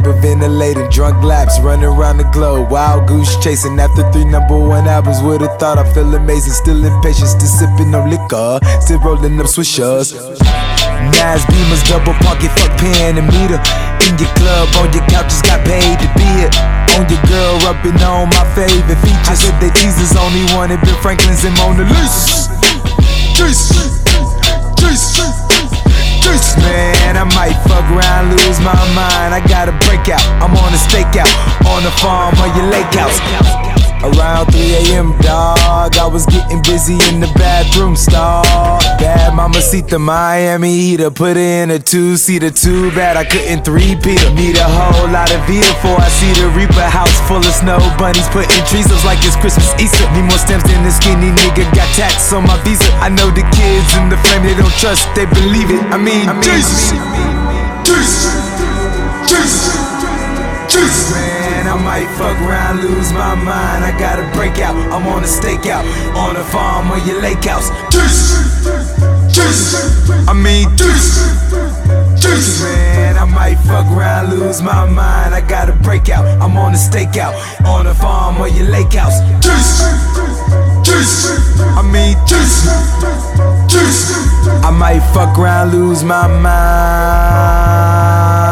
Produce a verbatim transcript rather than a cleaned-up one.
hyperventilating, drunk laps, running around the globe, wild goose chasing after three number one albums. Would've thought I feel amazing, still impatient, still sipping on liquor, still rolling up swishers. Nas Beamers, double pocket, fuck pen and meter. In your club, on your couch, just got paid to be it. On your girl, rubbing on my favorite features. I said that Jesus only wanted Ben Franklin's and Mona Lisa. Jesus, Jesus, Jesus, man, I might fuck around, lose my mind. I got a breakout, I'm on a stakeout, on the farm or your lake house. Around three A M, dog, I was getting busy in the bathroom stall. Bad mamacita, Miami heater, put her in a two-seater. Too bad I couldn't three-peat her. Need a whole lot of Vita before I see the Reaper. House full of snow bunnies, putting trees up like it's Christmas Easter. Need more stamps than this skinny nigga, got tax on my visa. I know the kids in the frame, they don't trust, they believe it. I mean, I mean Jesus, Jesus, Jesus, Jesus, man, I might fuck around, lose my mind. I got a breakout, I'm on a stakeout, on a farm or your lake house. Jesus, Jesus, I mean Jesus, Jesus, man, I might fuck around, lose my mind. I got a breakout, I'm on a stakeout, on a farm or your lake house. Jesus, Jesus, I mean Jesus, Jesus, I might fuck around, lose my mind.